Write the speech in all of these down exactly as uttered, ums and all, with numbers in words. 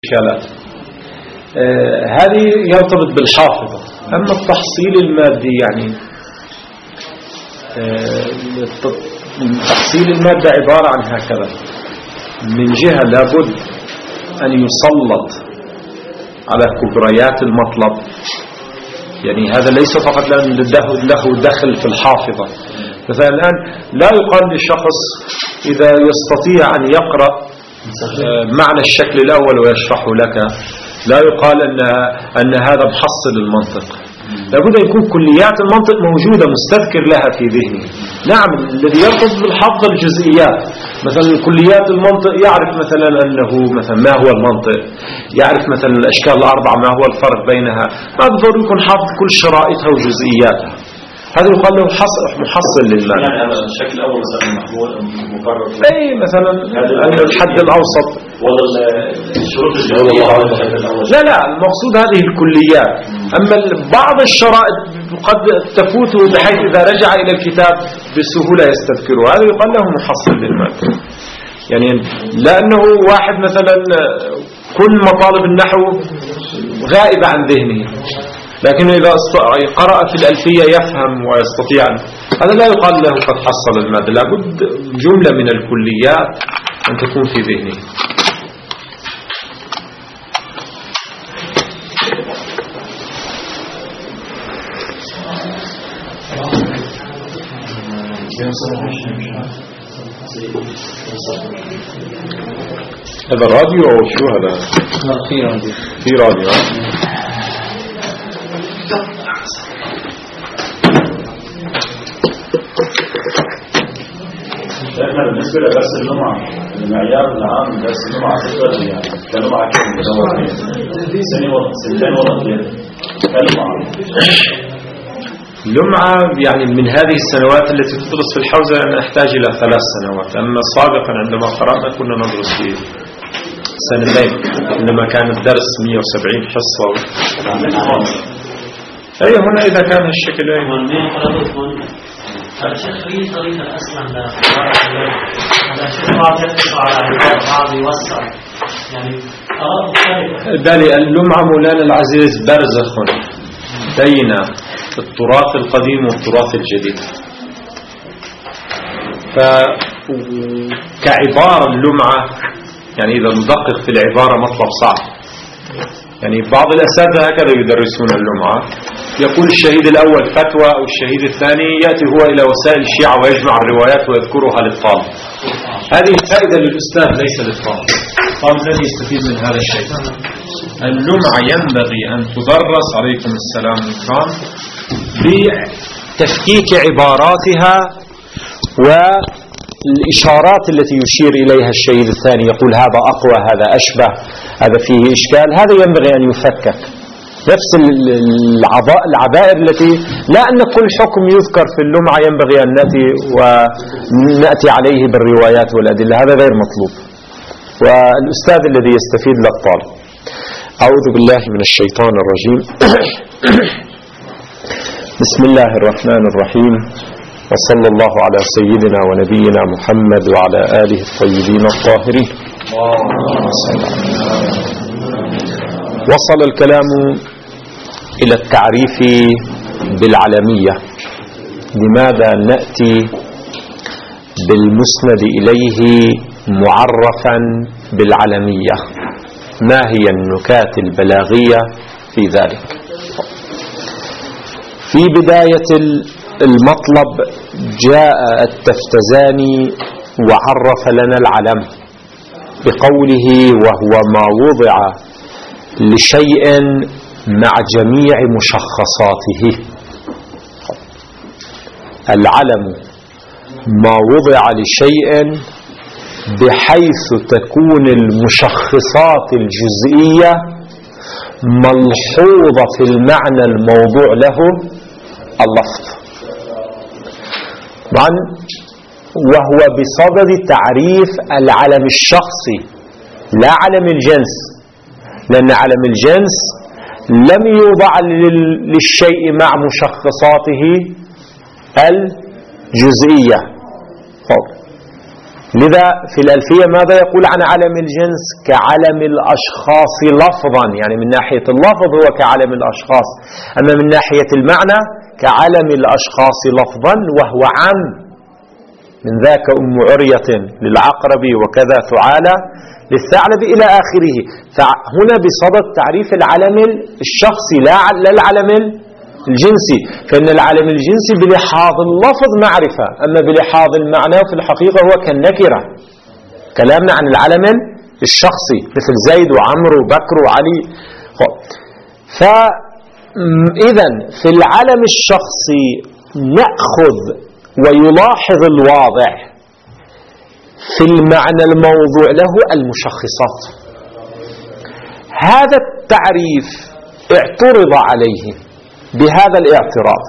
إشكالات. آه هذه يرتبط بالحافظة. أما التحصيل المادي يعني آه تحصيل المادة عبارة عن هكذا: من جهة لابد أن يسلط على كبريات المطلب، يعني هذا ليس فقط له دخل في الحافظة. مثلا الآن لا يقال للشخص إذا يستطيع أن يقرأ معنى الشكل الأول ويشرح لك، لا يقال أن, أن هذا محصل المنطق. لابد أن يكون كليات المنطق موجودة مستذكر لها في ذهنه. نعم، الذي يرتبط بالحفظ الجزئيات، مثلا كليات المنطق يعرف مثلا أنه مثلا ما هو المنطق، يعرف مثلا الأشكال الأربعة ما هو الفرق بينها، ما بالضروري يكون حافظ كل شرائطها وجزئياتها. هذا يقال له محصل للمعنى. يعني الشكل الأول مثلا محمول مقرر، أي مثلا الحد الأوسط ولا الشروط الجزئية. لا لا، المقصود هذه الكليات. أما بعض الشرائط قد تفوته بحيث إذا رجع إلى الكتاب بسهولة يستذكره، هذا يقال له محصل للمعنى. يعني لأنه واحد مثلا كل مطالب النحو غائبة عن ذهنه، لكن إذا قرأ في الألفية يفهم ويستطيع، هذا لا يقال له قد حصل المادة. لابد جملة من الكليات أن تكون في ذهنه. هذا راديو أو شو هذا؟ في راديو. في راديو. احنا بالنسبة لدرس اللمعة، المعيار العام لدرس اللمعة تقدر يعني كلمعة كم بدور سنة ولا سنتين ولا ثلاثة كلمعة. لمعة يعني من هذه السنوات التي تدرس في الحوزة نحتاج إلى ثلاث سنوات. أما سابقا عندما قرأنا كنا ندرس في سنتين، عندما كان الدرس مئة وسبعين حصة. أي هنا إذا كان الشكل أي الشيخ في طريقة أسلم لقراءة اللغة، هذا الشيخ بعض يقتصر على عبارة، بعض يوسع، يعني آراء مختلفة. بالي اللمعة مولانا العزيز برزخ بين التراث القديم والتراث الجديد. فكعبارة اللمعة يعني إذا ندقق في العبارة مطلب صعب. يعني بعض الأساتذة هكذا يدرسون اللمعة، يقول الشهيد الأول فتوى أو الشهيد الثاني يأتي هو إلى وسائل الشيعة ويجمع الروايات ويذكرها للطالب. هذه فائدة للأستاذ ليس للطالب. الطالب الذي يستفيد من هذا الشيء. اللمعة ينبغي أن تدرس عليكم السلام الكرام بتفكيك عباراتها والإشارات التي يشير إليها الشهيد الثاني، يقول هذا أقوى، هذا أشبه، هذا فيه إشكال، هذا ينبغي أن يفكك. نفس العبائر التي لا أن كل حكم يذكر في اللمعة ينبغي أن نأتي ونأتي عليه بالروايات والأدلة، هذا غير مطلوب. والأستاذ الذي يستفيد للطالب. أعوذ بالله من الشيطان الرجيم. بسم الله الرحمن الرحيم، وصلى الله على سيدنا ونبينا محمد وعلى آله الطيبين الطاهرين. وصل الكلام إلى التعريف بالعلمية. لماذا نأتي بالمسند إليه معرفا بالعلمية؟ ما هي النكات البلاغية في ذلك؟ في بداية المطلب جاء التفتزاني وعرف لنا العلم بقوله وهو ما وضع لشيء مع جميع مشخصاته. العلم ما وضع لشيء بحيث تكون المشخصات الجزئية ملحوظة في المعنى الموضوع له اللفظ. طبعا وهو بصدد تعريف العلم الشخصي لا علم الجنس، لأن علم الجنس لم يوضع للشيء مع مشخصاته الجزئية. لذا في الألفية ماذا يقول عن علم الجنس؟ كعلم الأشخاص لفظا، يعني من ناحية اللفظ هو كعلم الأشخاص، أما من ناحية المعنى كعلم الأشخاص لفظا، وهو عام، من ذاك أم عرية للعقرب وكذا ثعالى للثعلب إلى آخره. فهنا بصدد تعريف العلم الشخصي لا العلم الجنسي، فإن العلم الجنسي بلحاظ اللفظ معرفة، أما بلحاظ المعنى في الحقيقة هو كالنكرة. كلامنا عن العلم الشخصي مثل زيد وعمرو وبكر وعلي. فإذا في العلم الشخصي نأخذ ويلاحظ الواضع في المعنى الموضوع له المشخصات. هذا التعريف اعترض عليه بهذا الاعتراض،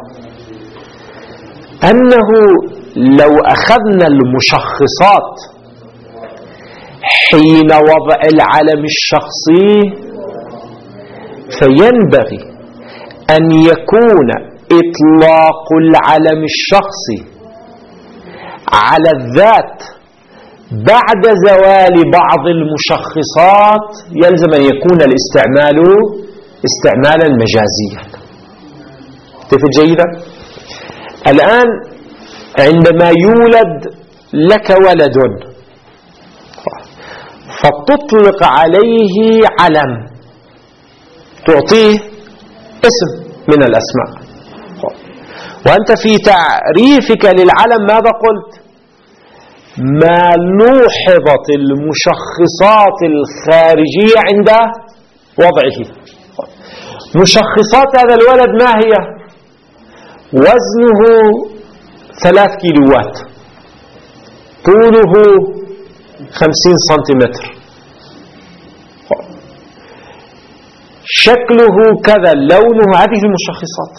أنه لو أخذنا المشخصات حين وضع العلم الشخصي فينبغي أن يكون إطلاق العلم الشخصي على الذات بعد زوال بعض المشخصات يلزم أن يكون الاستعمال استعمالا مجازيا. تفهم جيدا؟ الآن عندما يولد لك ولد فتطلق عليه علم، تعطيه اسم من الأسماء، وأنت في تعريفك للعلم ماذا قلت؟ ما لوحظت المشخصات الخارجية عند وضعه. مشخصات هذا الولد ما هي؟ وزنه ثلاث كيلوات، طوله خمسين سنتيمتر، شكله كذا، لونه، هذه المشخصات.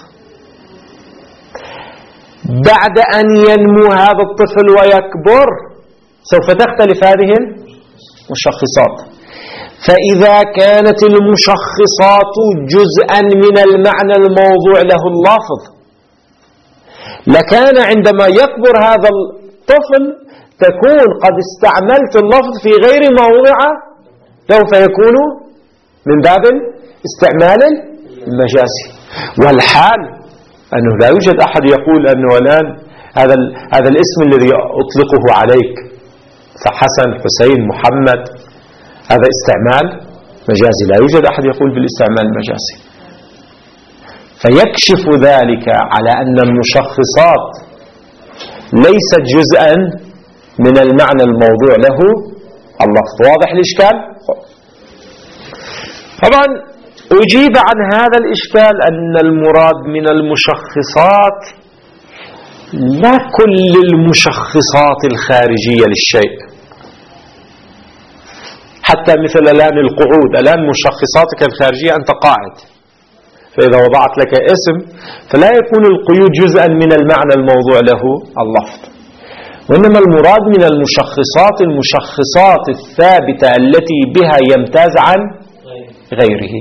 بعد أن ينمو هذا الطفل ويكبر سوف تختلف هذه المشخصات. فإذا كانت المشخصات جزءا من المعنى الموضوع له اللفظ، لكان عندما يكبر هذا الطفل تكون قد استعملت اللفظ في غير موضعه له، فيكون من باب استعمال المجازي. والحال أنه لا يوجد أحد يقول أنه الآن هذا هذا الاسم الذي أطلقه عليك فحسن حسين محمد هذا استعمال مجازي، لا يوجد أحد يقول بالاستعمال المجازي. فيكشف ذلك على أن المشخصات ليست جزءا من المعنى الموضوع له اللفظ. واضح الإشكال؟ طبعا أجيب عن هذا الإشكال أن المراد من المشخصات لا كل المشخصات الخارجية للشيء، حتى مثل الآن القعود، الآن مشخصاتك الخارجية أنت قاعد، فإذا وضعت لك اسم فلا يكون القيود جزءا من المعنى الموضوع له اللفظ، وإنما المراد من المشخصات المشخصات الثابتة التي بها يمتاز عن غيره،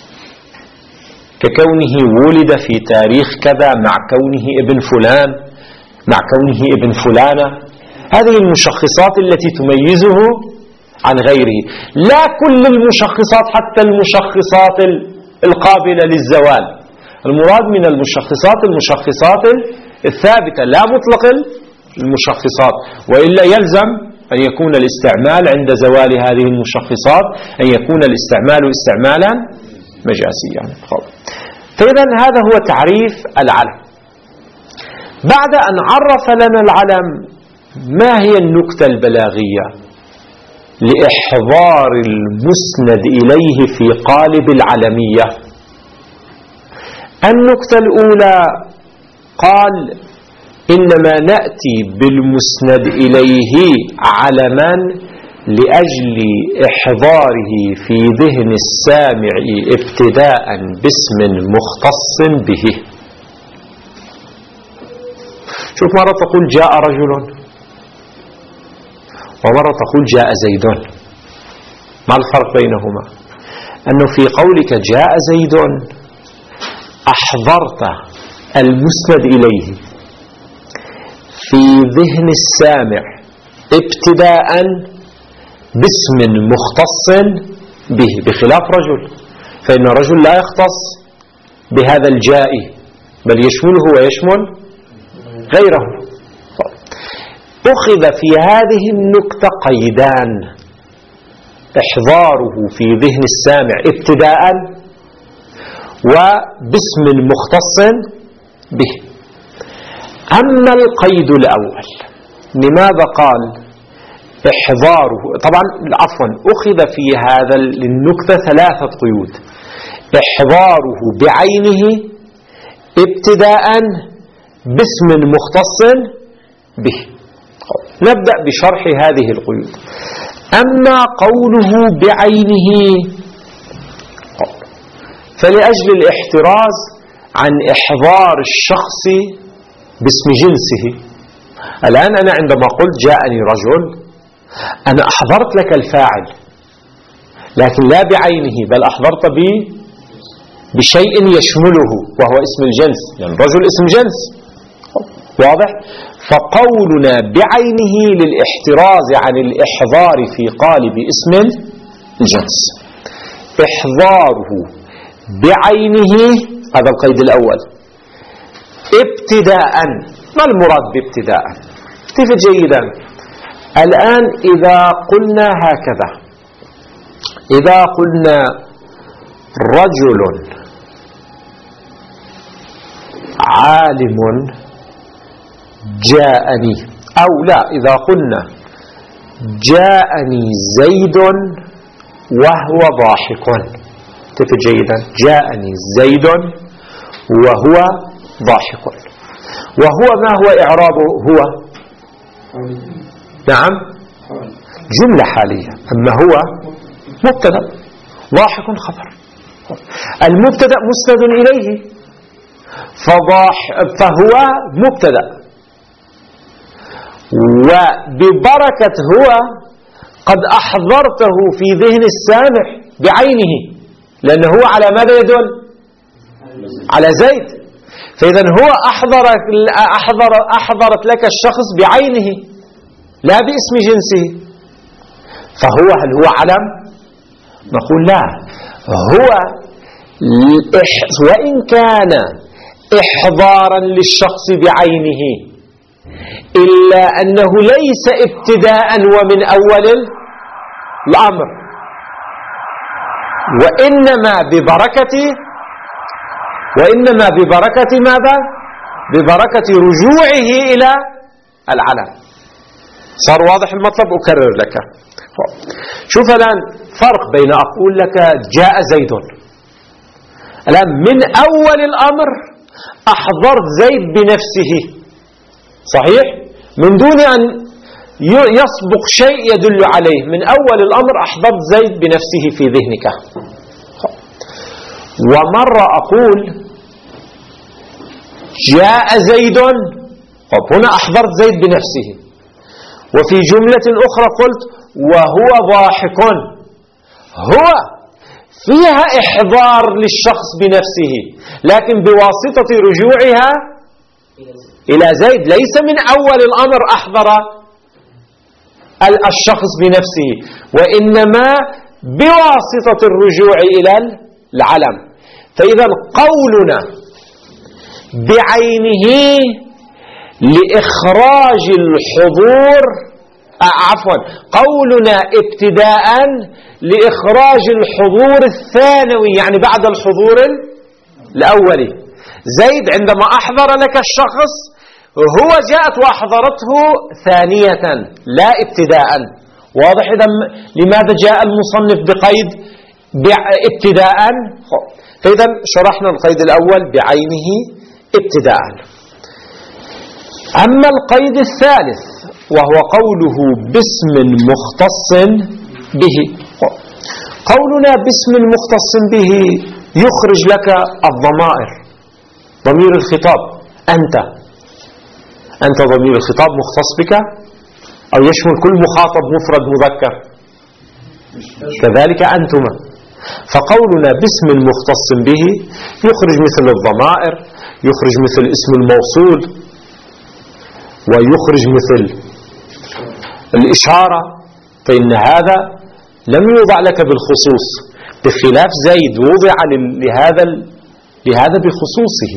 ككونه ولد في تاريخ كذا مع كونه ابن فلان مع كونه ابن فلانة. هذه المشخصات التي تميزه عن غيره، لا كل المشخصات حتى المشخصات القابلة للزوال. المراد من المشخصات المشخصات الثابتة لا مطلق المشخصات، وإلا يلزم أن يكون الاستعمال عند زوال هذه المشخصات أن يكون الاستعمال استعمالا مجازيا. فإذا هذا هو تعريف العلم. بعد أن عرف لنا العلم ما هي النكتة البلاغية لإحضار المسند إليه في قالب العلمية. النكتة الأولى قال إنما نأتي بالمسند إليه علما لأجل إحضاره في ذهن السامع ابتداء باسم مختص به. شوف، مرة تقول جاء رجل ومرة تقول جاء زيد. ما الفرق بينهما؟ أنه في قولك جاء زيد أحضرت المسند إليه في ذهن السامع ابتداء باسم مختص به، بخلاف رجل، فإن الرجل لا يختص بهذا الجاء بل يشمله ويشمل غيره. أخذ في هذه النكتة قيدان: إحضاره في ذهن السامع ابتداء، وباسم مختص به. أما القيد الأول لماذا قال إحضاره؟ طبعا عفوا أخذ في هذا النكتة ثلاثة قيود: إحضاره بعينه ابتداء باسم مختص به. نبدأ بشرح هذه القيود. أما قوله بعينه فلأجل الاحتراز عن إحضار الشخص باسم جنسه. الآن أنا عندما قلت جاءني رجل، أنا أحضرت لك الفاعل لكن لا بعينه، بل أحضرت به بشيء يشمله وهو اسم الجنس، يعني رجل اسم جنس، واضح؟ فقولنا بعينه للاحتراز عن الإحضار في قالب اسم الجنس. إحضاره بعينه هذا القيد الأول. ابتداء، ما المراد بابتداء؟ كيف جيدا؟ الآن إذا قلنا هكذا، إذا قلنا رجل عالم جاءني، أو لا، إذا قلنا جاءني زيد وهو ضاحك، كيف جيدا؟ جاءني زيد وهو ضاحك. وهو ما هو إعرابه؟ هو نعم جملة حالية، أما هو مبتدأ، ضاحك خبر. المبتدأ مسند إليه، فضاح فهو مبتدأ، وببركة هو قد أحضرته في ذهن السامع بعينه، لأنه هو على ماذا يدل؟ على زيد. فإذا هو أحضر أحضر أحضرت لك الشخص بعينه لا باسم جنسه. فهو هل هو علم؟ نقول لا، هو وإن كان إحضارا للشخص بعينه إلا أنه ليس ابتداء ومن أول الأمر، وإنما ببركة وإنما ببركة ماذا؟ ببركة رجوعه إلى العلم. صار واضح المطلب؟ أكرر لك. شوف الآن فرق بين أقول لك جاء زيد، الآن من أول الأمر أحضرت زيد بنفسه، صحيح؟ من دون أن يسبق شيء يدل عليه، من أول الأمر أحضرت زيد بنفسه في ذهنك. ومرة أقول جاء زيد، هنا أحضرت زيد بنفسه، وفي جملة أخرى قلت وهو ضاحك. هو فيها إحضار للشخص بنفسه، لكن بواسطة رجوعها إلى زيد، ليس من أول الأمر أحضر الشخص بنفسه، وإنما بواسطة الرجوع إلى العلم. فإذا قولنا بعينه لإخراج الحضور عفوا قولنا ابتداء لإخراج الحضور الثانوي، يعني بعد الحضور الأولي. زيد عندما أحضر لك الشخص هو جاءت وأحضرته ثانية لا ابتداء. واضح؟ إذا لماذا جاء المصنف بقيد ابتداء؟ فإذا شرحنا القيد الأول بعينه ابتداء. أما القيد الثالث وهو قوله باسم مختص به، قولنا باسم مختص به يخرج لك الضمائر، ضمير الخطاب أنت أنت ضمير الخطاب مختص بك، أو يشمل كل مخاطب مفرد مذكر، كذلك أنتما. فقولنا باسم مختص به يخرج مثل الضمائر، يخرج مثل اسم الموصول، ويخرج مثل الإشارة فإن هذا لم يوضع لك بالخصوص، بخلاف زيد وضع لهذا لهذا بخصوصه.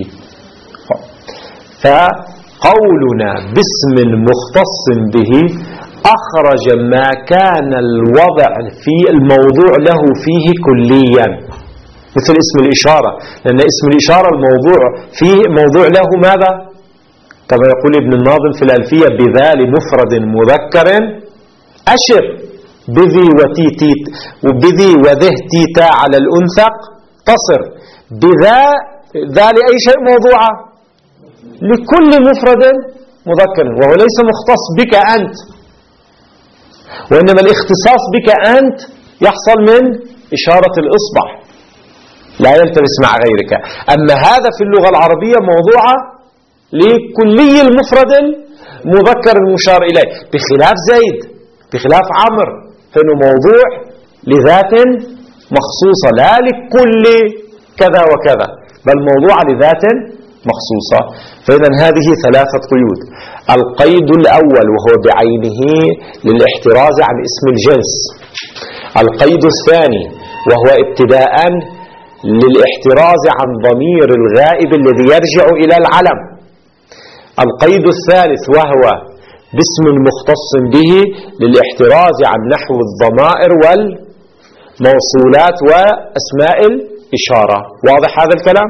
فقولنا باسم مختص به أخرج ما كان الوضع في الموضوع له فيه كليا، مثل اسم الإشارة، لأن اسم الإشارة الموضوع فيه موضوع له ماذا؟ كما يقول ابن الناظم في الألفية: بذا لمفرد مذكر أشر بذي وتيتي وبذي وذه تيتا على الأنثق تصر. بذا ذا لأي شيء موضوعة؟ لكل مفرد مذكر، وهو ليس مختص بك أنت، وإنما الاختصاص بك أنت يحصل من إشارة الإصبع، لا يلتبس مع غيرك. أما هذا في اللغة العربية موضوعة لكلي المفرد المذكر المشار إليه، بخلاف زيد، بخلاف عمرو، فإنه موضوع لذات مخصوصة لا لكل كذا وكذا، بل موضوع لذات مخصوصة. فإذا هذه ثلاثة قيود: القيد الأول وهو بعينه للاحتراز عن اسم الجنس، القيد الثاني وهو ابتداء للاحتراز عن ضمير الغائب الذي يرجع إلى العلم، القيد الثالث وهو باسم مختص به للاحتراز عن نحو الضمائر والموصولات وأسماء الإشارة. واضح هذا الكلام؟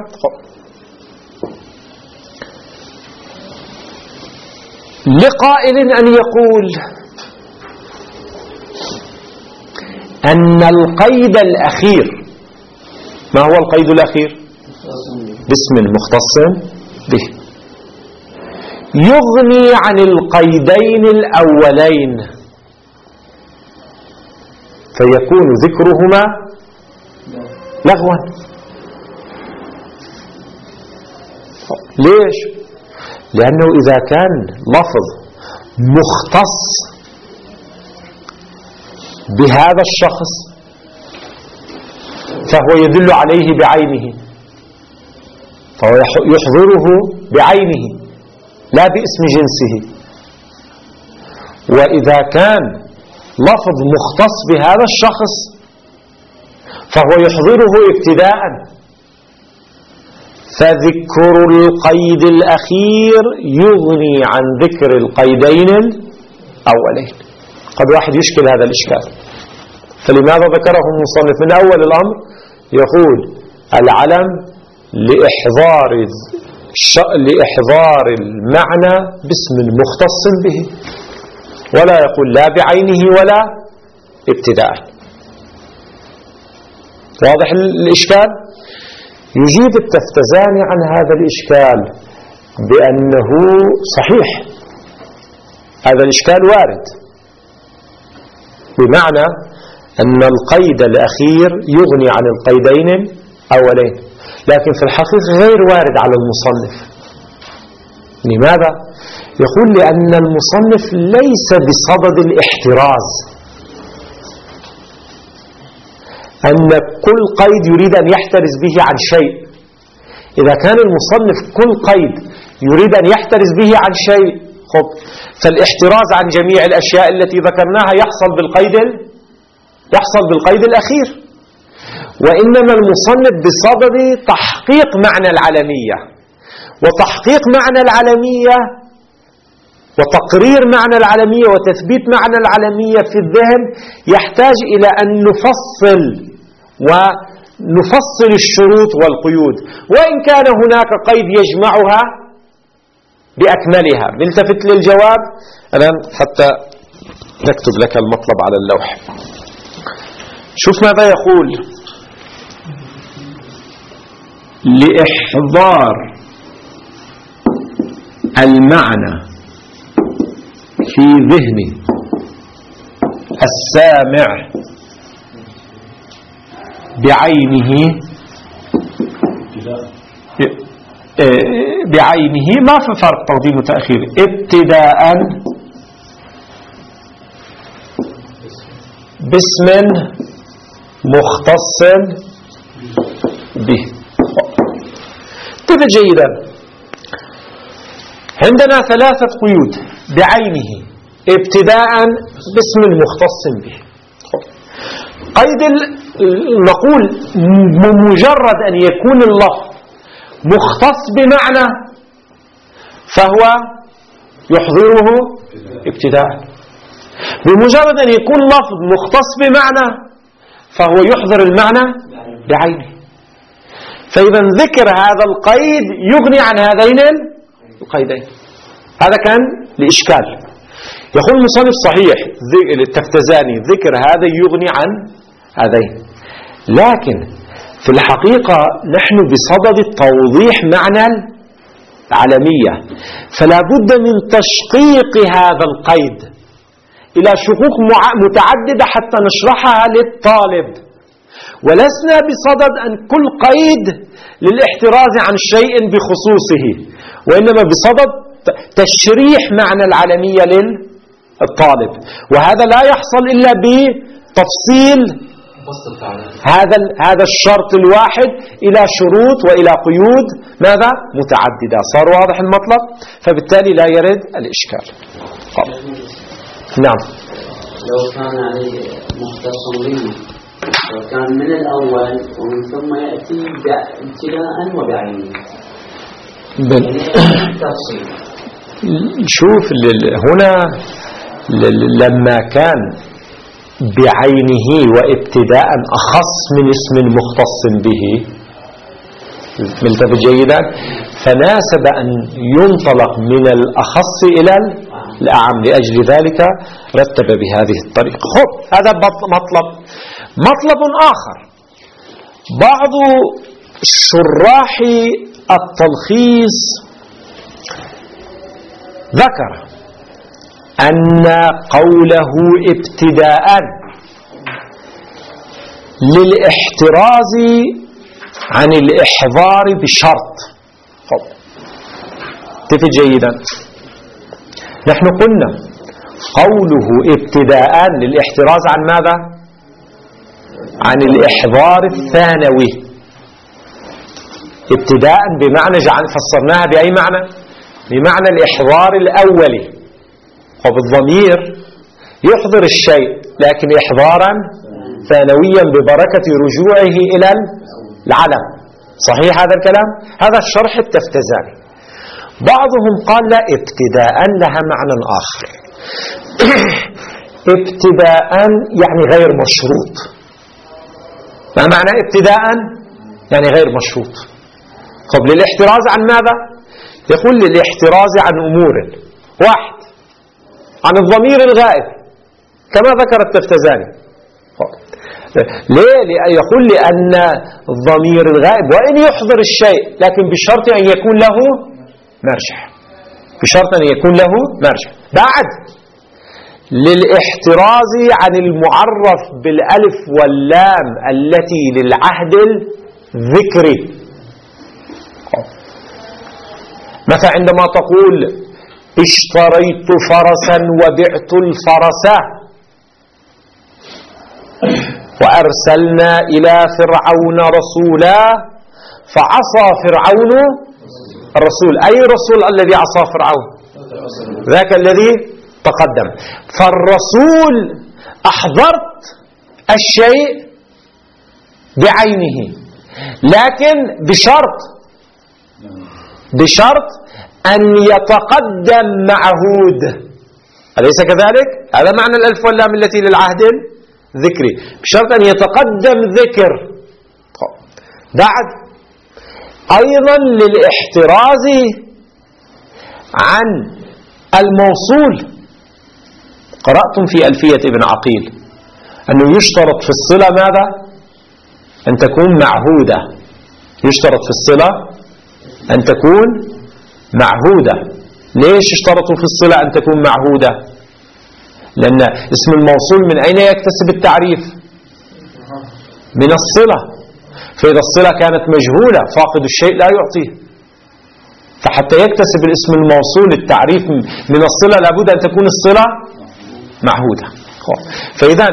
لقائل أن يقول أن القيد الأخير، ما هو القيد الأخير؟ باسم مختص به، يغني عن القيدين الأولين، فيكون ذكرهما لغوا. ليش؟ لأنه إذا كان لفظ مختص بهذا الشخص فهو يدل عليه بعينه، فهو يحضره بعينه لا باسم جنسه. وإذا كان لفظ مختص بهذا الشخص فهو يحضره ابتداء، فذكر القيد الأخير يغني عن ذكر القيدين الأولين. قد واحد يشكل هذا الإشكال، فلماذا ذكره المصنف من أول الأمر؟ يقول العلم لإحضار لإحضار المعنى باسم مختص به، ولا يقول لا بعينه ولا ابتداء. واضح الإشكال؟ يجيب التفتزاني عن هذا الإشكال بأنه صحيح، هذا الإشكال وارد، بمعنى أن القيد الأخير يغني عن القيدين الأولين، لكن في الحقيقة غير وارد على المصنف. لماذا؟ يقول لأن المصنف ليس بصدد الاحتراز، أن كل قيد يريد أن يحترز به عن شيء. إذا كان المصنف كل قيد يريد أن يحترز به عن شيء، خب فالاحتراز عن جميع الأشياء التي ذكرناها يحصل بالقيد يحصل بالقيد الأخير. وإنما المصنف بصدد تحقيق معنى العلمية، وتحقيق معنى العلمية وتقرير معنى العلمية وتثبيت معنى العلمية في الذهن يحتاج إلى أن نفصل ونفصل الشروط والقيود، وإن كان هناك قيد يجمعها بأكملها. نلتفت للجواب الآن حتى نكتب لك المطلب على اللوح. شوف ماذا يقول: لإحضار المعنى في ذهن السامع بعينه بعينه ما في فرق تقديم وتأخير، ابتداء باسم مختص به. انتبه جيدا، عندنا ثلاثة قيود: بعينه، ابتداء، باسم المختص به. قيد نقول بمجرد أن يكون اللفظ مختص بمعنى فهو يحضره ابتداء، بمجرد أن يكون لفظ مختص بمعنى فهو يحضر المعنى بعينه. فإذا ذكر هذا القيد يغني عن هذين القيدين. هذا كان لإشكال. يقول المصنف صحيح التفتزاني ذكر هذا يغني عن هذين، لكن في الحقيقة نحن بصدد توضيح معنى العلمية، فلا بد من تشقيق هذا القيد إلى شقوق متعددة حتى نشرحها للطالب، ولسنا بصدد أن كل قيد للاحتراز عن شيء بخصوصه، وإنما بصدد تشريح معنى العلمية للطالب، وهذا لا يحصل إلا بتفصيل هذا هذا الشرط الواحد إلى شروط وإلى قيود ماذا متعددة. صار واضح المطلب؟ فبالتالي لا يرد الإشكال. نعم. لو كان عليه مختص به وكان من الأول ومن ثم يأتي ابتداء وبعينه تفصيل. شوف هنا لما كان بعينه وابتداء أخص من اسم مختص به ملتفت جيدا، فناسب أن ينطلق من الأخص إلى الأعم، لأجل ذلك رتب بهذه الطريقة. خب هذا مطلب. مطلب آخر، بعض شراح التلخيص ذكر أن قوله ابتداء للاحتراز عن الإحضار بشرط. خب تفي جيدا، نحن قلنا قوله ابتداء للاحتراز عن ماذا؟ عن الإحضار الثانوي. ابتداء بمعنى جعل فسرناها بأي معنى؟ بمعنى الإحضار الأولي. وبالضمير يحضر الشيء لكن إحضارا ثانويا ببركة رجوعه إلى العلم. صحيح هذا الكلام؟ هذا الشرح التفتزاني. بعضهم قال لا، ابتداء لها معنى آخر. ابتداء يعني غير مشروط. ما معنى ابتداء؟ يعني غير مشروط. طب للاحتراز عن ماذا؟ يقول للاحتراز عن أمور. واحد، عن الضمير الغائب كما ذكر التفتزاني. ليه؟ يقول لأن الضمير الغائب وإن يحضر الشيء لكن بشرط أن يكون له مرجع، بشرط أن يكون له مرجع. بعد للاحتراز عن المعرف بالألف واللام التي للعهد الذكري. مثلا عندما تقول اشتريت فرسا وبعت الفرس وأرسلنا إلى فرعون رسولا فعصى فرعون الرسول. أي رسول الذي عصى فرعون؟ ذاك الذي تقدم. فالرسول أحضرت الشيء بعينه لكن بشرط بشرط أن يتقدم معهود، أليس كذلك؟ هذا معنى الألف واللام التي للعهد الذكري، بشرط أن يتقدم ذكر. بعد أيضا للاحتراز عن الموصول. قرأتم في ألفية ابن عقيل أنه يشترط في الصلة ماذا؟ أن تكون معهودة. يشترط في الصلة أن تكون معهودة. ليش اشترطوا في الصلة أن تكون معهودة؟ لأن اسم الموصول من أين يكتسب التعريف؟ من الصلة. فإذا الصلة كانت مجهولة فاقد الشيء لا يعطيه، فحتى يكتسب الاسم الموصول التعريف من الصلة لابد أن تكون الصلة معهودة. فإذا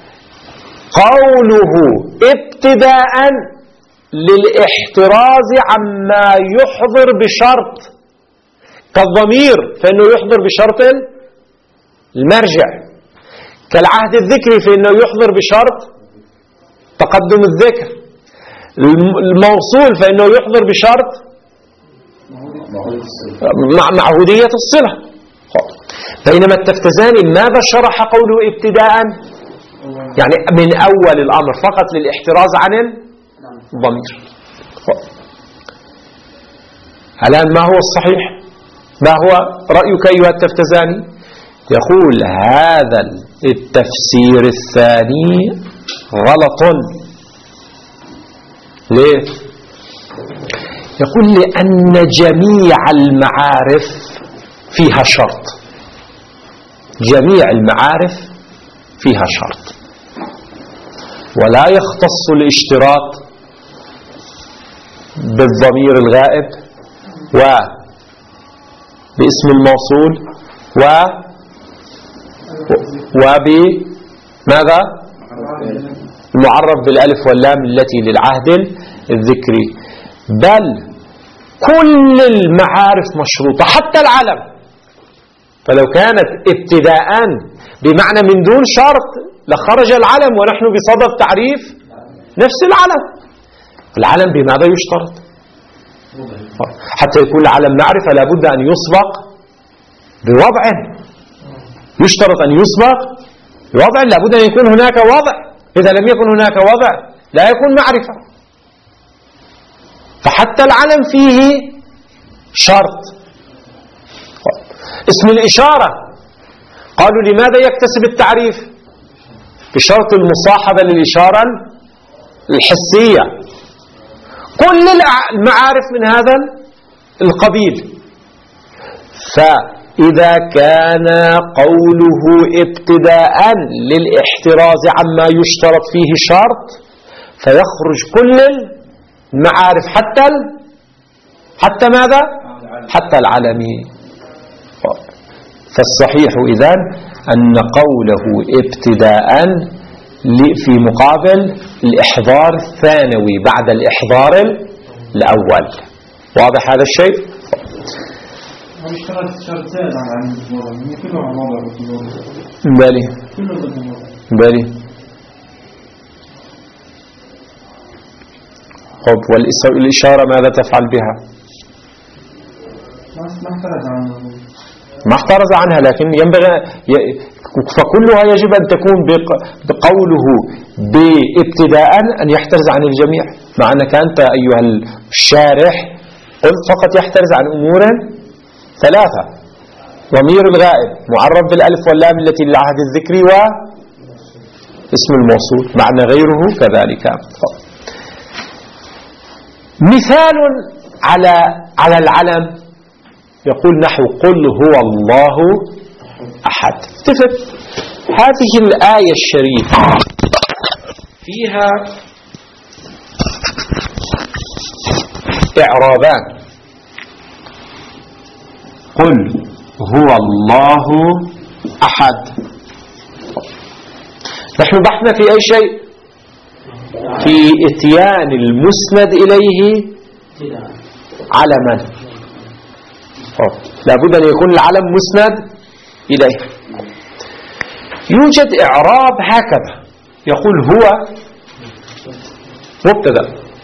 قوله ابتداء للاحتراز عما يحضر بشرط كالضمير، فإنه يحضر بشرط المرجع. كالعهد الذكري في أنه يحضر بشرط تقدم الذكر، الموصول فإنه يحضر بشرط مع معهودية الصلة. بينما التفتزاني ماذا شرح قوله ابتداء؟ يعني من أول الأمر فقط للاحتراز عن الضمير. الآن ما هو الصحيح؟ ما هو رأيك أيها التفتزاني؟ يقول هذا التفسير الثاني غلط. ليه؟ يقول لأن جميع المعارف فيها شرط، جميع المعارف فيها شرط، ولا يختص الاشتراط بالضمير الغائب وباسم الموصول و وبماذا؟ المعرف بالالف واللام التي للعهد الذكري، بل كل المعارف مشروطة حتى العلم. فلو كانت ابتداء بمعنى من دون شرط لخرج العلم، ونحن بصدد تعريف نفس العلم. العلم بماذا يشترط؟ حتى يكون العلم معرفة لابد أن يسبق بوضع، يشترط أن يسبق بوضع، لابد أن يكون هناك وضع، إذا لم يكن هناك وضع لا يكون معرفة. فحتى العلم فيه شرط. اسم الإشارة قالوا لماذا يكتسب التعريف؟ بشرط المصاحبة للإشارة الحسية. كل المعارف من هذا القبيل. فإذا كان قوله ابتداء للاحتراز عما يشترط فيه شرط، فيخرج كل المعارف حتى حتى ماذا؟ حتى العلمي. فالصحيح إذن أن قوله ابتداء في مقابل الإحضار الثانوي بعد الإحضار الأول. واضح هذا الشيء؟ بالي بالي طب والإشارة ماذا تفعل بها؟ ما احترز عنها، لكن ينبغي فكلها يجب أن تكون بقوله بابتداء أن يحترز عن الجميع، مع أنك أنت أيها الشارح قلت فقط يحترز عن أمور ثلاثة: ضمير الغائب معرف بالألف واللام التي للعهد الذكري واسم الموصول، مع أن غيره كذلك. مثال على على العلم يقول نحو قل هو الله أحد. تفت هذه الآية الشريفة فيها إعرابان: قل هو الله أحد. نحن بحثنا في أي شيء؟ في إتيان المسند إليه علما. لابد أن يكون العلم مسند إليه. يوجد إعراب هكذا يقول هو مبتدأ،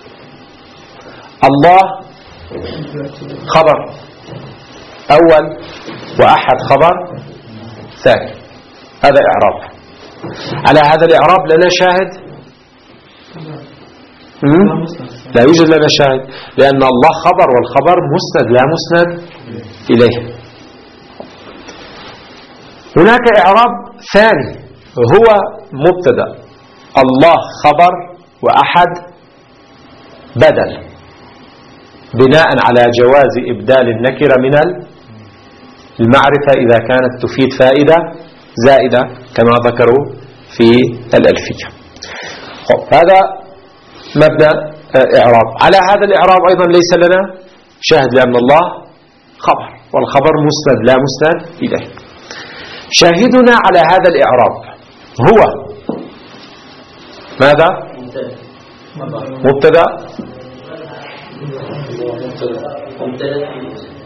الله خبر أول، وأحد خبر ثاني. هذا إعراب. على هذا الإعراب لنا شاهد؟ لا يوجد لنا شاهد، لأن الله خبر والخبر مسند لا مسند إليه. هناك إعراب ثاني هو مبتدأ، الله خبر وأحد بدل، بناء على جواز إبدال النكرة من المعرفة إذا كانت تفيد فائدة زائدة كما ذكروا في الألفية. هذا مبدأ إعراب. على هذا الإعراب أيضا ليس لنا شاهد، لأن الله خبر والخبر مسند لا مسند إليه. شاهدنا على هذا الإعراب هو ماذا؟ مبتدأ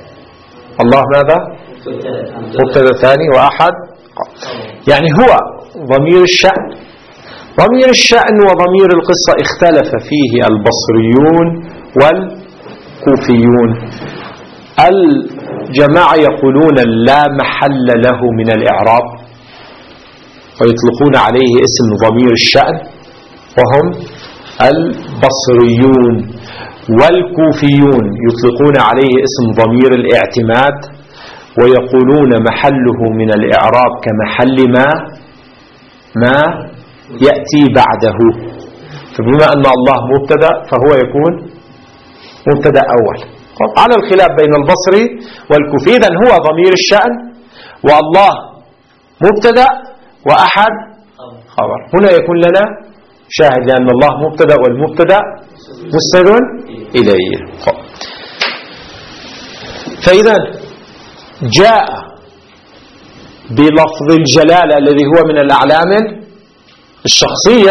الله ماذا؟ مبتدأ ثاني وأحد. يعني هو ضمير الشأن. ضمير الشأن وضمير القصة اختلف فيه البصريون والكوفيون. الجماعة يقولون لا محل له من الإعراب ويطلقون عليه اسم ضمير الشأن، وهم البصريون. والكوفيون يطلقون عليه اسم ضمير الاعتماد ويقولون محله من الإعراب كمحل ما ما يأتي بعده. فبما أن الله مبتدأ فهو يكون مبتدأ أول على الخلاف بين البصري والكوفي. إذن هو ضمير الشأن والله مبتدأ وأحد خبر. هنا يكون لنا شاهد لأن الله مبتدأ والمبتدأ مسند إليه. فإذا جاء بلفظ الجلالة الذي هو من الأعلام الشخصية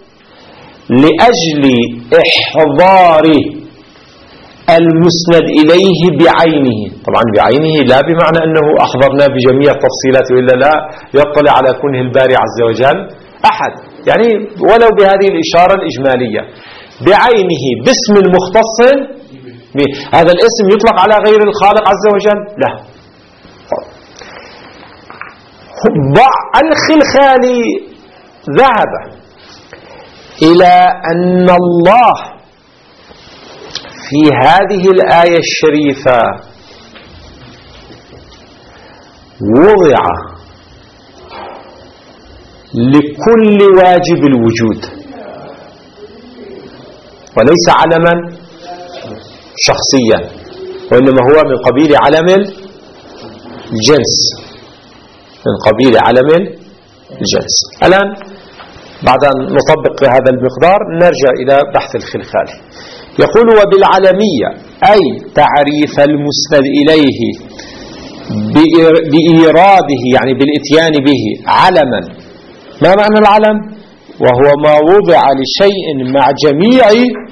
لأجل إحضار المسند إليه بعينه. طبعا بعينه لا بمعنى أنه أحضرنا بجميع التفصيلات وإلا لا يطلع على كنه الباري عز وجل أحد، يعني ولو بهذه الإشارة الإجمالية بعينه باسم المختص. هذا الاسم يطلق على غير الخالق عز وجل؟ لا. ضع الخلخالي ذهب إلى أن الله في هذه الآية الشريفة وضع لكل واجب الوجود وليس علما شخصيا، وإنما هو من قبيل علم الجنس، من قبيل علم الجنس. الآن بعد أن نطبق هذا المقدار نرجع إلى بحث الخلخالي. يقول وبالعلمية أي تعريف المسند إليه بإيراده يعني بالإتيان به علما. ما معنى العلم؟ وهو ما وضع لشيء مع جميع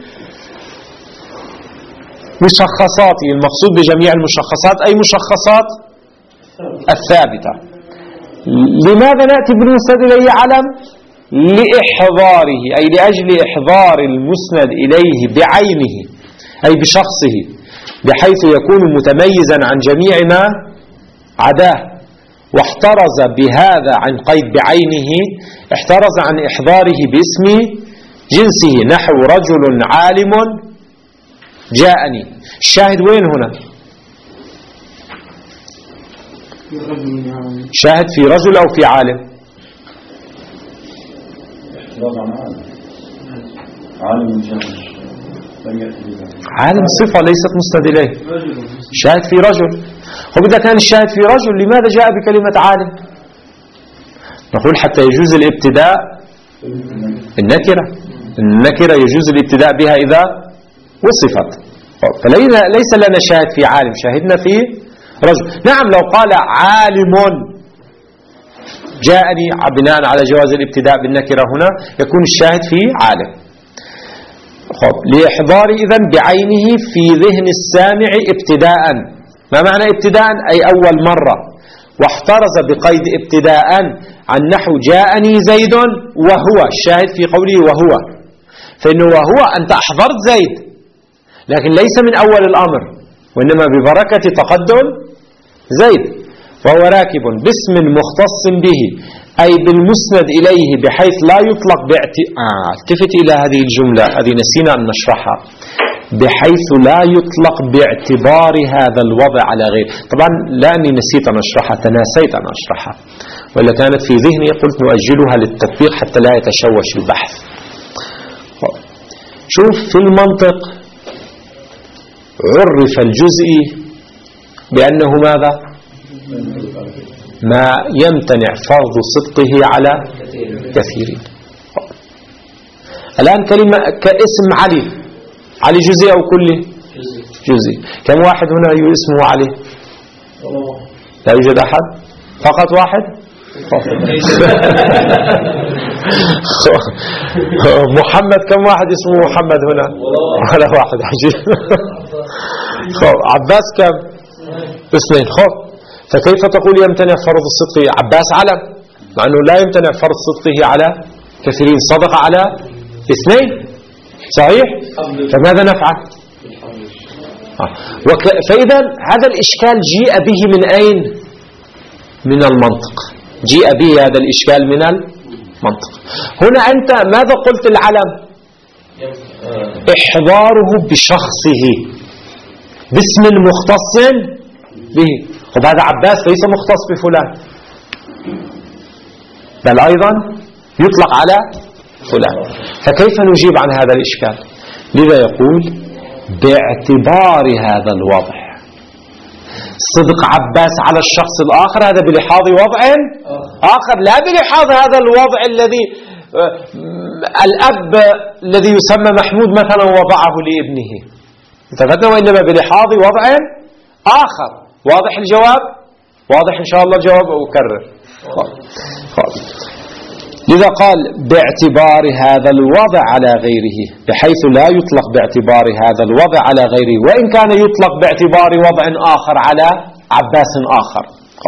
مشخصاته. المقصود بجميع المشخصات أي مشخصات الثابتة. لماذا نأتي بالمسند إليه علم؟ لإحضاره أي لأجل إحضار المسند إليه بعينه أي بشخصه، بحيث يكون متميزا عن جميع ما عداه. واحترز بهذا عن قيد بعينه، احترز عن إحضاره باسم جنسه، نحو رجل عالم جاءني. الشاهد وين هنا؟ شاهد في رجل أو في عالم؟ عالم صفة ليست مسند إليه. شاهد في رجل. وإذا كان الشاهد في رجل لماذا جاء بكلمة عالم؟ نقول حتى يجوز الابتداء النكرة. النكرة يجوز الابتداء بها إذا وصفت. فليس لنا شاهد في عالم، شاهدنا في رجل. نعم لو قال عالم جاءني بناء على جواز الابتداء بالنكرة هنا يكون الشاهد في عالم. خب لإحضار إذن بعينه في ذهن السامع ابتداء. ما معنى ابتداء؟ أي أول مرة. واحترز بقيد ابتداء عن نحو جاءني زيد وهو. الشاهد في قوله وهو، فإنه وهو أنت أحضرت زيد لكن ليس من أول الأمر، وإنما ببركة تقدم زيد. وهو راكب باسم مختص به أي بالمسند إليه بحيث لا يطلق باعت... آه. التفت إلى هذه الجملة، هذه نسينا أن نشرحها. بحيث لا يطلق باعتبار هذا الوضع على غير. طبعا لا أني نسيت أن أشرحها، تناسيت أن أشرحها، ولا كانت في ذهني قلت نؤجلها للتطبيق حتى لا يتشوش البحث. شوف في المنطق عرف الجزئي بأنه ماذا؟ ما يمتنع فرض صدقه على كثيرين. الآن كلمة كاسم علي، علي جزئي أو كلي؟ جزئي. كم واحد هنا اسمه علي؟ لا يوجد أحد؟ فقط واحد؟ محمد كم واحد اسمه محمد هنا؟ ولا واحد. عجيب. عباس كم؟ اثنين. خب فكيف تقول يمتنع فرض الصدق؟ عباس علم مع أنه لا يمتنع فرض صدقه على كثيرين، صدق على اثنين صحيح، فماذا نفعل؟ وك... فإذا هذا الإشكال جيء به من أين؟ من المنطق، جيء به هذا الإشكال من المنطق. هنا أنت ماذا قلت العلم؟ إحضاره بشخصه باسم مختص به. وهذا عباس ليس مختص بفلان، بل أيضا يطلق على فلان، فكيف نجيب عن هذا الإشكال؟ لذا يقول باعتبار هذا الوضع صدق عباس على الشخص الآخر، هذا بلحاظ وضع آخر، لا بلحاظ هذا الوضع الذي الأب الذي يسمى محمود مثلا وضعه لابنه، انتبهنا، وإنما بلحاظ وضع آخر. واضح الجواب؟ واضح إن شاء الله الجواب، أكرر. لذا قال باعتبار هذا الوضع على غيره، بحيث لا يطلق باعتبار هذا الوضع على غيره، وإن كان يطلق باعتبار وضع آخر على عباس آخر.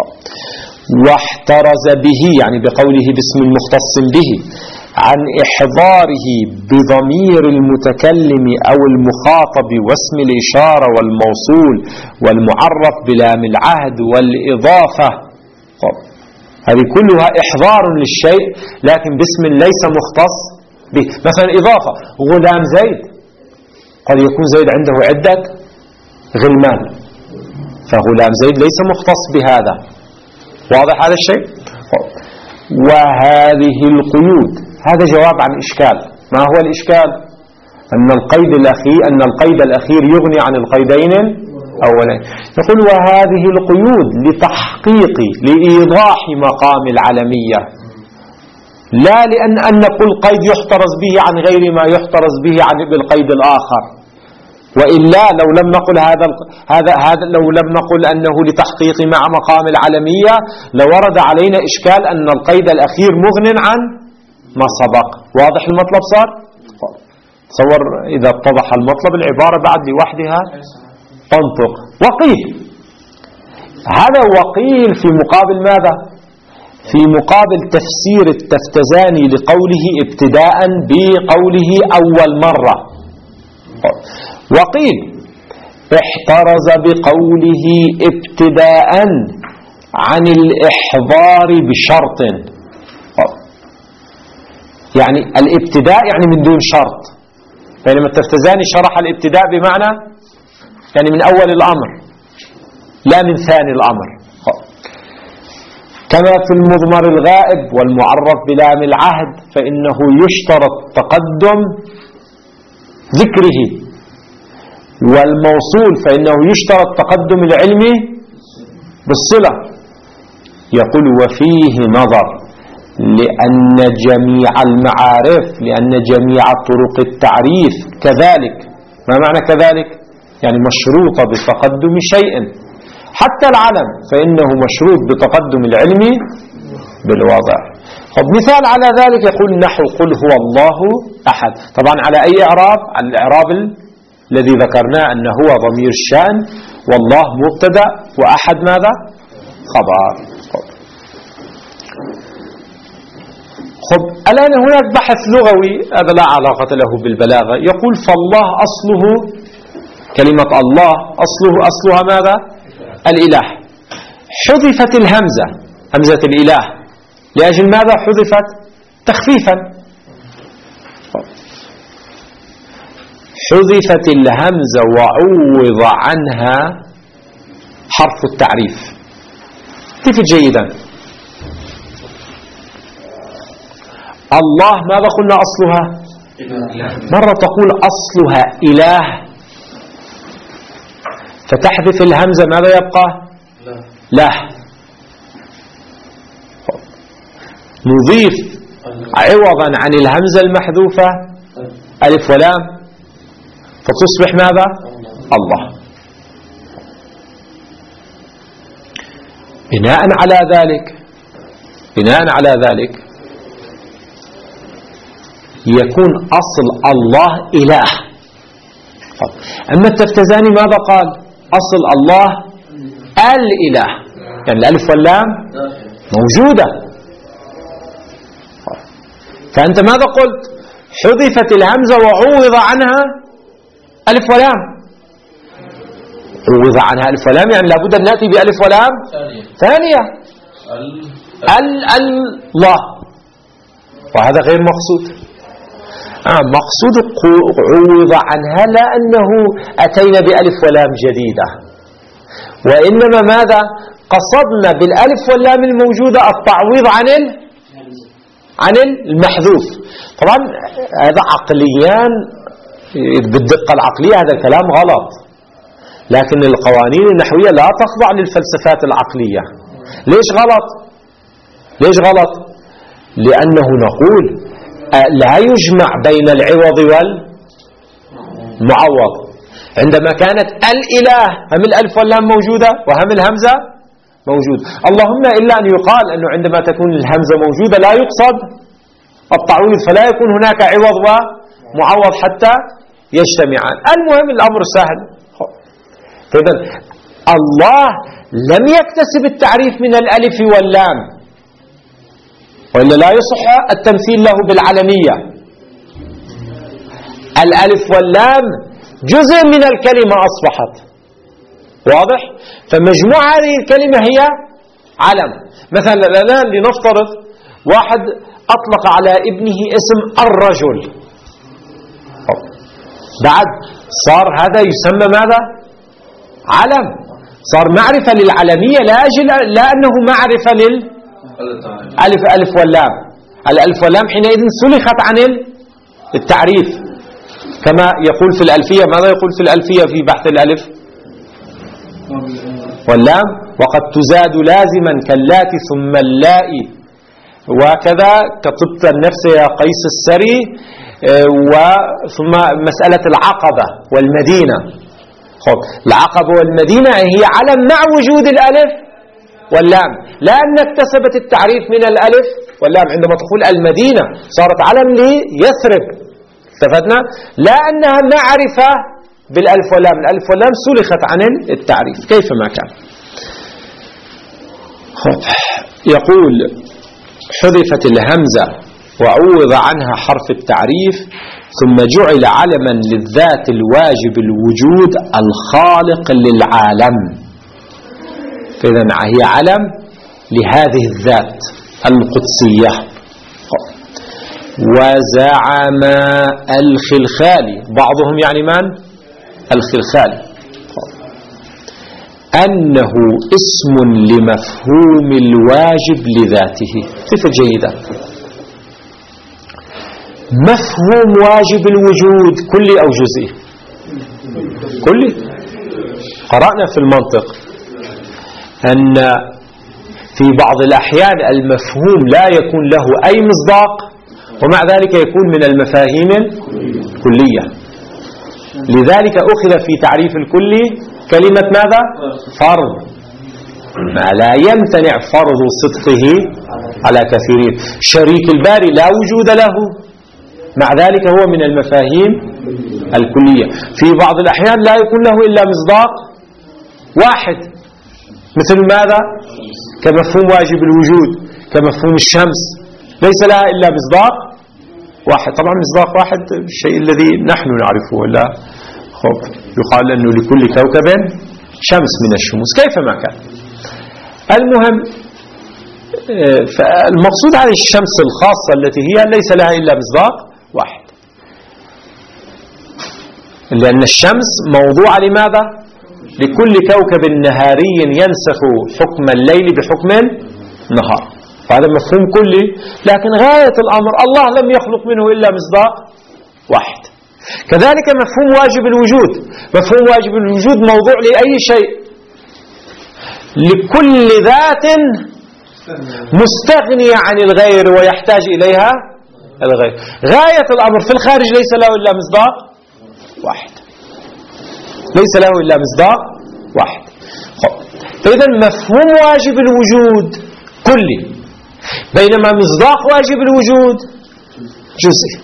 واحترز به يعني بقوله باسم مختص به عن إحضاره بضمير المتكلم أو المخاطب واسم الإشارة والموصول والمعرف بلام العهد والإضافة. هذه كلها إحضار للشيء لكن باسم ليس مختص به. مثلا إضافة غلام زيد، قد يكون زيد عنده عدة غلمان، فغلام زيد ليس مختص بهذا. واضح هذا الشيء؟ وهذه القيود، هذا جواب عن إشكال. ما هو الإشكال؟ أن القيد الأخير أن القيد الأخير يغني عن القيدين الأولين. يقول وهذه القيود لتحقيق لإيضاح مقام العلمية، لا لأن أن كل قيد يحترز به عن غير ما يحترز به عن بالقيد الآخر، وإلا لو لم نقل هذا هذا هذا لو لم نقل أنه لتحقيق مع مقام العلمية لورد علينا إشكال أن القيد الأخير مغن عن ما سبق. واضح المطلب صار؟ تصور إذا اتضح المطلب العبارة بعد لوحدها تنطق. وقيل، هذا وقيل في مقابل ماذا؟ في مقابل تفسير التفتزاني لقوله ابتداء بقوله أول مرة. وقيل احترز بقوله ابتداء عن الإحضار بشرط، يعني الابتداء يعني من دون شرط، بينما التفتزاني شرح الابتداء بمعنى يعني من أول الأمر لا من ثاني الأمر. كما في المضمر الغائب والمعرف بلام العهد فإنه يشترط تقدم ذكره، والموصول فإنه يشترط تقدم العلم بالصلة. يقول وفيه نظر، لأن جميع المعارف لأن جميع طرق التعريف كذلك. ما معنى كذلك؟ يعني مشروطة بتقدم شيء، حتى العلم فإنه مشروط بتقدم العلم بالوضع. طب مثال على ذلك يقول نحو قل هو الله أحد، طبعا على أي إعراب؟ على الإعراب الذي ذكرناه أنه هو ضمير الشأن، والله مبتدأ، وأحد ماذا؟ خبر. خب الآن هناك بحث لغوي هذا لا علاقة له بالبلاغة. يقول فالله أصله كلمة الله أصله أصلها ماذا؟ الإله. حذفت الهمزة، همزة الإله، لأجل ماذا حذفت؟ تخفيفا. حذفت الهمزة وعوض عنها حرف التعريف. تفت جيدا. الله ماذا قلنا أصلها؟ مرة تقول أصلها إله فتحذف الهمزة، ماذا يبقى؟ لا. نضيف عوضا عن الهمزة المحذوفة ألف ولام فتصبح ماذا؟ الله. بناء على ذلك بناء على ذلك يكون أصل الله إله. أما التفتزاني ماذا قال؟ أصل الله الإله، يعني الألف واللام موجودة فأنت ماذا قلت؟ حذفت الهمزة وعوض عنها ألف ولام. عوض عنها ألف ولام يعني لابد أن نأتي بألف ولام ثانية. ال الله، وهذا غير مقصود. آه مقصود عوض عنها لا أنه أتينا بألف ولام جديدة، وإنما ماذا قصدنا بالألف واللام الموجودة التعويض عن عن المحذوف. طبعا هذا عقليان بالدقة العقلية هذا الكلام غلط، لكن القوانين النحوية لا تخضع للفلسفات العقلية. ليش غلط؟ ليش غلط؟ لأنه نقول لا يجمع بين العوض والمعوض. عندما كانت الإله هم الألف واللام موجودة وهم الهمزة موجود، اللهم إلا أن يقال أنه عندما تكون الهمزة موجودة لا يقصد التعويض، فلا يكون هناك عوض ومعوض حتى يجتمعان. المهم الأمر سهل. إذن الله لم يكتسب التعريف من الألف واللام، وإلا لا يصح التمثيل له بالعلمية. الألف واللام جزء من الكلمة أصبحت واضح، فمجموع هذه الكلمة هي علم. مثلا الآن لنفترض واحد أطلق على ابنه اسم الرجل، بعد صار هذا يسمى ماذا؟ علم، صار معرفة للعلمية لا أجل لا أنه معرفة للألف ألف واللام. الألف واللام حينئذ سلخت عن التعريف، كما يقول في الألفية. ماذا يقول في الألفية في بحث الألف واللام؟ وقد تزاد لازما كاللات ثم اللائي، وكذا كطبت النفس يا قيس السري، وثم مسألة العقبة والمدينة. العقبة والمدينة هي علم مع وجود الألف واللام، لأن اكتسبت التعريف من الألف واللام. عندما تقول المدينة صارت علم ليثرب، استفدنا؟ لا أنها معرفة بالألف واللام، الألف واللام سلخت عن التعريف كيفما كان. يقول حذفت الهمزة وعوض عنها حرف التعريف ثم جعل علما للذات الواجب الوجود الخالق للعالم. فإذا هي علم لهذه الذات القدسية. وزعم الخلخالي، بعضهم يعني من؟ الخلخالي، أنه اسم لمفهوم الواجب لذاته. صفة جيدة. مفهوم واجب الوجود كلي أو جزئي؟ كلي. قرأنا في المنطق أن في بعض الأحيان المفهوم لا يكون له أي مصداق، ومع ذلك يكون من المفاهيم الكلية. لذلك أخذ في تعريف الكلي كلمة ماذا؟ فرض، ما لا يمتنع فرض صدقه على كثيرين. شريك الباري لا وجود له، مع ذلك هو من المفاهيم الكلية. في بعض الأحيان لا يكون له إلا مصداق واحد، مثل ماذا؟ كمفهوم واجب الوجود، كمفهوم الشمس ليس لها إلا مصداق واحد. طبعا مصداق واحد الشيء الذي نحن نعرفه، ولا خب يقال أنه لكل كوكب شمس من الشموس كيفما كان. المهم فالمقصود هذه الشمس الخاصة التي هي ليس لها إلا مصداق واحد، لأن الشمس موضوعة لماذا؟ لكل كوكب نهاري ينسخ حكم الليل بحكم النهار، فهذا مفهوم كلي. لكن غاية الأمر الله لم يخلق منه إلا مصداق واحد. كذلك مفهوم واجب الوجود، مفهوم واجب الوجود موضوع لأي شيء، لكل ذات مستغنية عن الغير ويحتاج إليها الغير. غاية الأمر في الخارج ليس له إلا مصداق واحد، ليس له إلا مصداق واحد. إذن مفهوم واجب الوجود كلي، بينما مصداق واجب الوجود جزئي.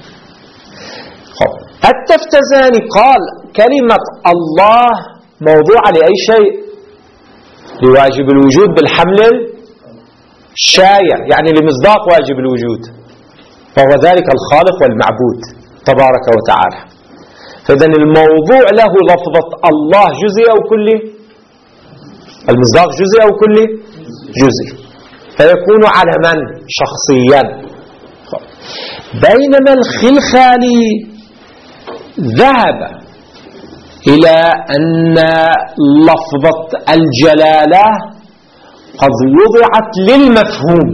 التفتزاني قال كلمة الله موضوعة لأي شيء، لواجب الوجود بالحمل الشايع، يعني لمصداق واجب الوجود. فهو ذلك الخالق والمعبود تبارك وتعالى. فإذا الموضوع له لفظة الله جزئي أو كلي؟ المصداق جزئي أو كلي؟ جزئي، فيكون علما شخصيا. بينما الخلخالي ذهب إلى أن لفظة الجلالة قد وضعت للمفهوم.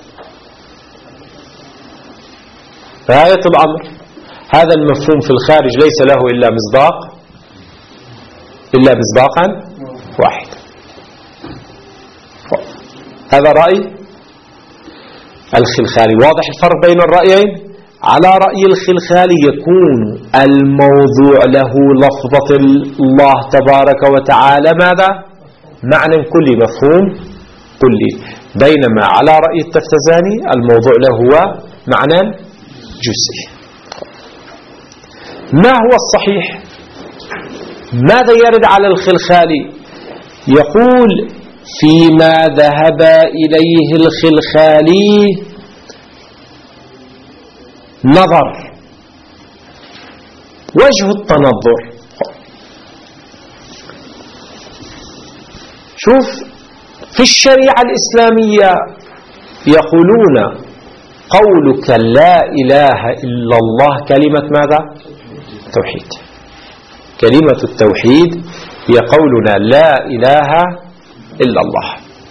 غاية الأمر هذا المفهوم في الخارج ليس له إلا مصداق إلا مصداقا واحد. هذا رأي الخلخالي. واضح الفرق بين الرأيين؟ على رأي الخلخالي يكون الموضوع له لفظة الله تبارك وتعالى ماذا؟ معنى كلي، مفهوم كلي. بينما على رأي التفتزاني الموضوع له هو معنى جزئي. ما هو الصحيح؟ ماذا يرد على الخلخالي؟ يقول فيما ذهب إليه الخلخالي نظر. وجه التنظر، شوف في الشريعة الإسلامية يقولون قولك لا إله إلا الله كلمة ماذا؟ توحيد. كلمة التوحيد هي قولنا لا إله إلا الله.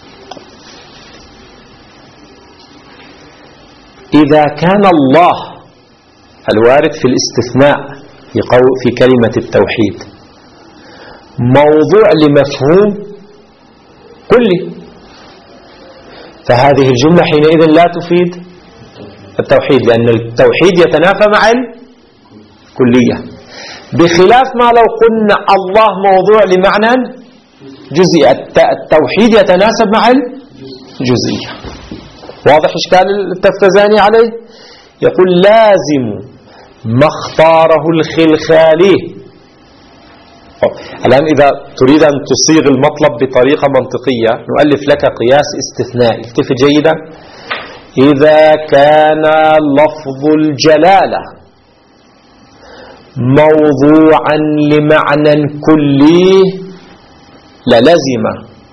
إذا كان الله الوارد في الاستثناء في كلمة التوحيد موضوع لمفهوم كلي، فهذه الجملة حينئذ لا تفيد التوحيد، لأن التوحيد يتنافى مع الكلية، بخلاف ما لو قلنا الله موضوع لمعنى جزئي، التوحيد يتناسب مع الجزئية. واضح إشكال التفتزاني عليه؟ يقول لازم ما اختاره الخلخالي. الآن إذا تريد أن تصيغ المطلب بطريقة منطقية نؤلف لك قياس استثنائي. التفت جيدا. إذا كان لفظ الجلالة موضوعا لمعنى كلي للزم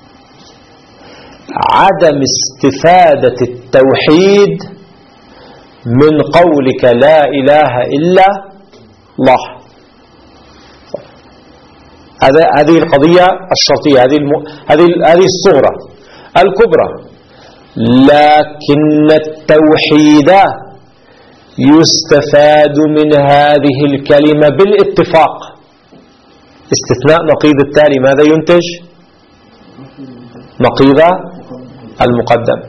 عدم استفادة التوحيد من قولك لا إله إلا الله. هذه القضية الشرطية، هذه هذه هذه الصغرى. الكبرى لكن التوحيد يستفاد من هذه الكلمة بالاتفاق. استثناء نقيض التالي ماذا ينتج؟ نقيض المقدم.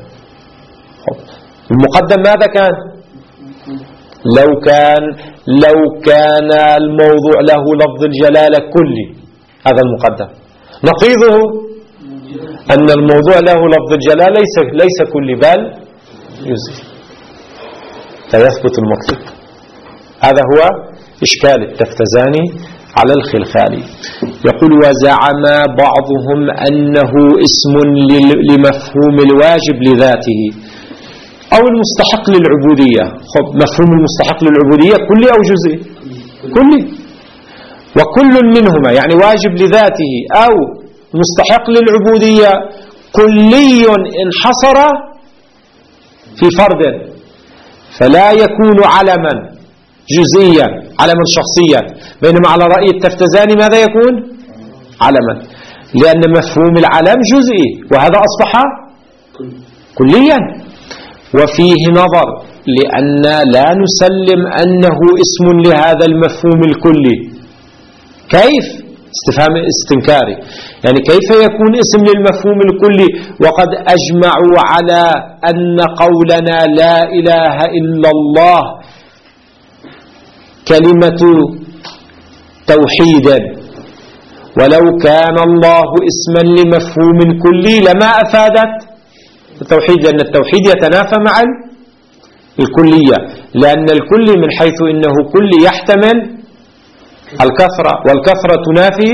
المقدم ماذا كان؟ لو كان لو كان الموضوع له لفظ الجلالة كلي، هذا المقدم. نقيضه أن الموضوع له لفظ الجلالة ليس ليس كلي بل جزئي، فيثبت المطلوب. هذا هو إشكال التفتزاني على الخلخالي. يقول وزعم بعضهم أنه اسم لمفهوم الواجب لذاته أو المستحق للعبودية. خب مفهوم المستحق للعبودية كلي أو جزئي؟ كلي. وكل منهما يعني واجب لذاته أو مستحق للعبودية كلي انحصر في فرد، فلا يكون علما جزئيا علما شخصيا. بينما على رأي التفتزاني ماذا يكون؟ علما، لأن مفهوم العلم جزئي وهذا أصبح كليا. وفيه نظر، لأن لا نسلم أنه اسم لهذا المفهوم الكلي. كيف؟ استفهام استنكاري، يعني كيف يكون اسم للمفهوم الكلي وقد أجمعوا على أن قولنا لا إله إلا الله كلمة توحيدا، ولو كان الله اسما لمفهوم كلي لما أفادت التوحيد، لأن التوحيد يتنافى مع الكلية، لأن الكلي من حيث إنه كلي يحتمل الكثرة، والكثرة تنافي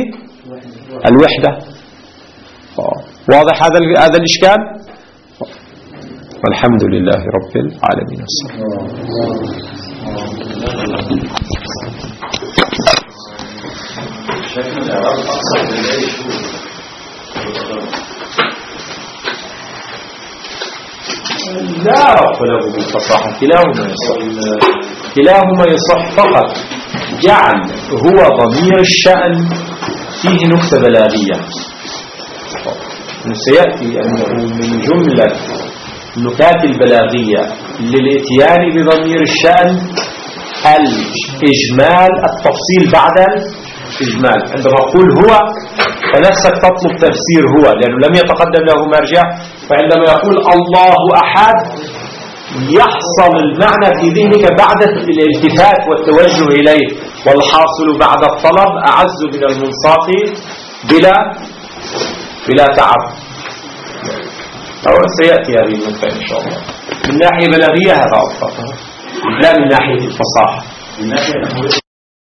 الوحدة. واضح هذا هذا الإشكال؟ والحمد لله رب العالمين. شكل الإعراب أقصر من أي شهور لا ربط له بالفصاحة، كلاهما يصح، كلاهما يصح، فقط جعل هو ضمير الشأن فيه نكتة بلاغية. سيأتي أنه من جملة النكات البلاغية للإتيان بضمير الشأن الإجمال، التفصيل بعد الإجمال. عندما أقول هو فنفسك تطلب تفسير هو لأنه لم يتقدم له مرجع، فعندما يقول الله أحد يحصل المعنى في ذهنك بعد الالتفات والتوجه إليه، والحاصل بعد الطلب أعز من المنصات بلا بلا تعب. أو سيأتي هذه النقطة إن شاء الله. من ناحية بلاغية هذا أفضل، لا من ناحية الفصاحة. من ناحية